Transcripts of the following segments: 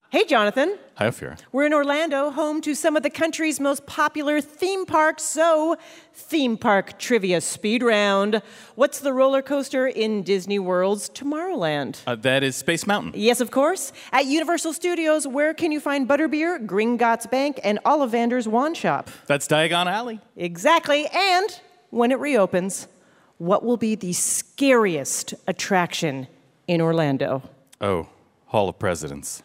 Hey, Jonathan. Hi, Ophira. We're in Orlando, home to some of the country's most popular theme parks, so theme park trivia speed round. What's the roller coaster in Disney World's Tomorrowland? That is Space Mountain. Yes, of course. At Universal Studios, where can you find Butterbeer, Gringotts Bank, and Ollivander's Wand Shop? That's Diagon Alley. Exactly. And when it reopens, what will be the scariest attraction in Orlando? Oh, Hall of Presidents.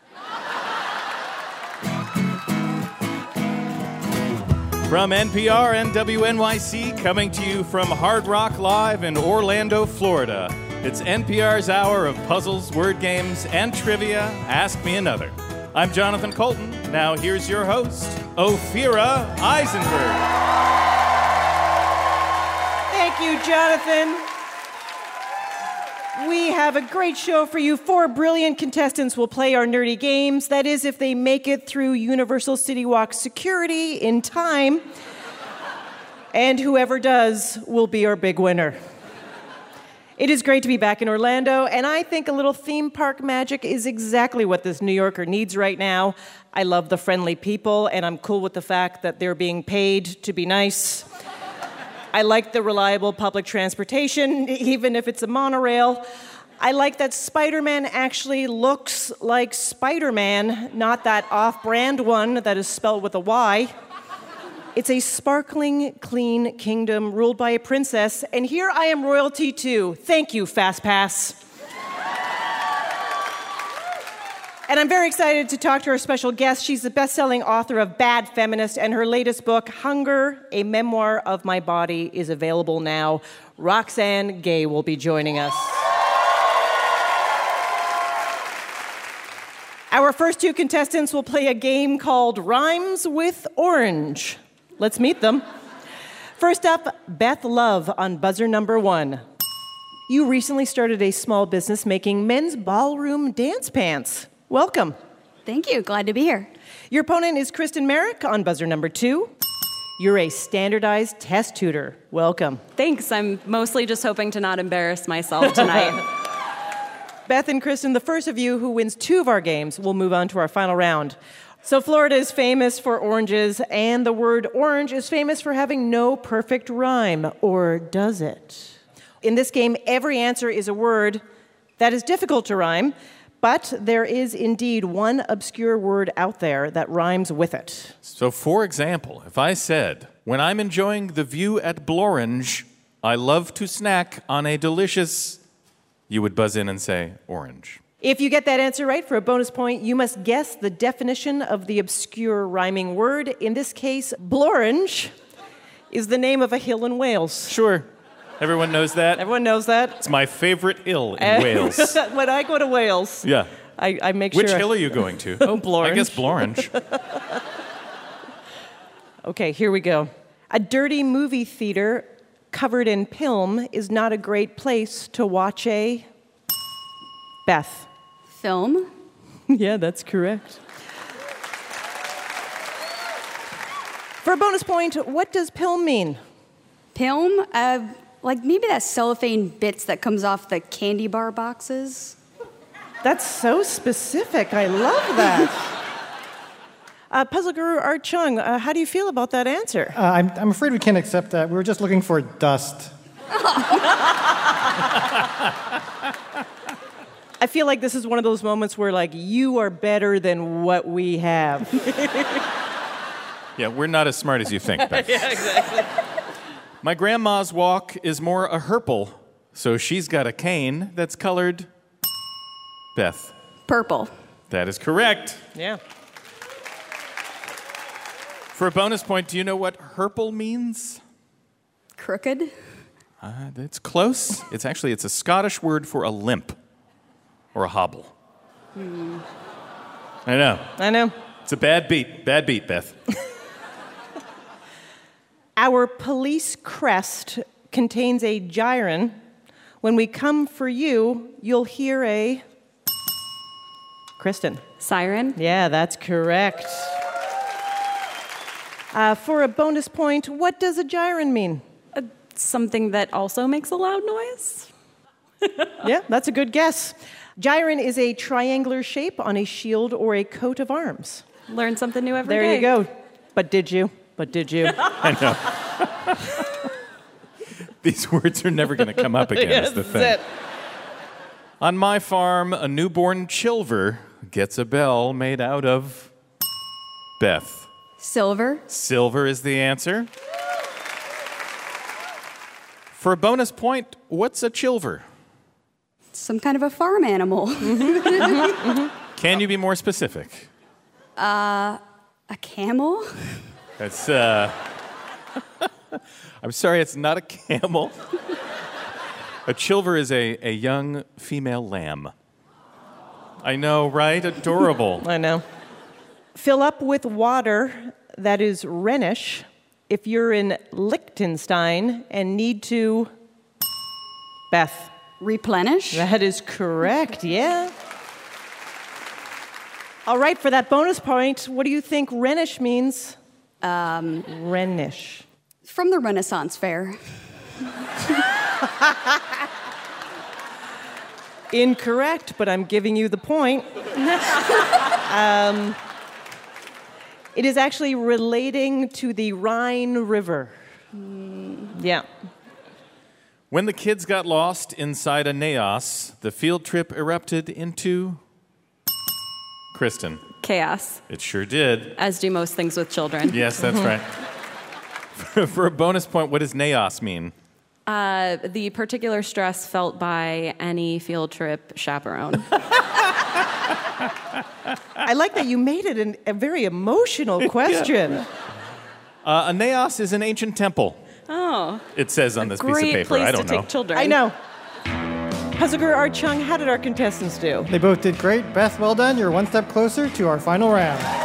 From NPR and WNYC, coming to you from Hard Rock Live in Orlando, Florida. It's NPR's hour of puzzles, word games, and trivia. Ask Me Another. I'm Jonathan Colton. Now here's your host, Ophira Eisenberg. Thank you, Jonathan. We have a great show for you. 4 brilliant contestants will play our nerdy games. That is, if they make it through Universal City Walk security in time. And whoever does will be our big winner. It is great to be back in Orlando, and I think a little theme park magic is exactly what this New Yorker needs right now. I love the friendly people, and I'm cool with the fact that they're being paid to be nice. I like the reliable public transportation, even if it's a monorail. I like that Spider-Man actually looks like Spider-Man, not that off-brand one that is spelled with a Y. It's a sparkling, clean kingdom ruled by a princess, and here I am royalty too. Thank you, FastPass. And I'm very excited to talk to our special guest. She's the best-selling author of Bad Feminist, and her latest book, Hunger, A Memoir of My Body, is available now. Roxane Gay will be joining us. Our first 2 contestants will play a game called Rhymes with Orange. Let's meet them. First up, Beth Love on buzzer number 1. You recently started a small business making men's ballroom dance pants. Welcome. Thank you. Glad to be here. Your opponent is Kristen Merrick on buzzer number 2. You're a standardized test tutor. Welcome. Thanks. I'm mostly just hoping to not embarrass myself tonight. Beth and Kristen, the first of you who wins 2 of our games will move on to our final round. So Florida is famous for oranges, and the word orange is famous for having no perfect rhyme, or does it? In this game, every answer is a word that is difficult to rhyme, but there is indeed one obscure word out there that rhymes with it. So, for example, if I said, when I'm enjoying the view at Blorange, I love to snack on a delicious, you would buzz in and say, orange. If you get that answer right, for a bonus point, you must guess the definition of the obscure rhyming word. In this case, Blorange is the name of a hill in Wales. Sure. Everyone knows that? Everyone knows that. It's my favorite hill in Wales. When I go to Wales, Yeah. I make sure... Which hill are you going to? Oh, Blorange. I guess Blorange. Okay, here we go. A dirty movie theater covered in film is not a great place to watch a... Beth. Film? Yeah, that's correct. For a bonus point, what does film mean? Film? Like maybe that cellophane bits that comes off the candy bar boxes? That's so specific. I love that. Puzzle Guru Art Chung, how do you feel about that answer? I'm afraid we can't accept that. We were just looking for dust. I feel like this is one of those moments where, like, you are better than what we have. Yeah, we're not as smart as you think, Beth. Yeah, exactly. My grandma's walk is more a herple, so she's got a cane that's colored... Beth. Purple. That is correct. Yeah. For a bonus point, do you know what herple means? Crooked? That's close. It's a Scottish word for a limp or a hobble. I know. It's a bad beat. Bad beat, Beth. Our police crest contains a gyron. When we come for you, you'll hear a... Kristen. Siren? Yeah, that's correct. For a bonus point, what does a gyron mean? Something that also makes a loud noise? Yeah, that's a good guess. Gyron is a triangular shape on a shield or a coat of arms. Learn something new every day. There you go. But did you? I know. These words are never going to come up again, is the thing. That's it. On my farm, a newborn chilver gets a bell made out of Beth. Silver. Silver is the answer. For a bonus point, what's a chilver? Some kind of a farm animal. Can you be more specific? A camel? That's, I'm sorry, it's not a camel. A chilver is a young female lamb. I know, right? Adorable. I know. Fill up with water that is Rhenish if you're in Liechtenstein and need to... Beth. Replenish. That is correct, yeah. All right, for that bonus point, what do you think Rhenish means? Rhenish. From the Renaissance Fair. Incorrect, but I'm giving you the point. It is actually relating to the Rhine River. Yeah. When the kids got lost inside a naos, the field trip erupted into... Kristen. Chaos, It sure did. as do most things with children. Yes, that's right. For a bonus point, what does naos mean? The particular stress felt by any field trip chaperone. I like that you made it a very emotional question. A naos is an ancient temple. Oh. It says on this piece of Great paper. place I to don't know. take children. I know. Puzzlegur, Art Chung, how did our contestants do? They both did great. Beth, well done. You're one step closer to our final round.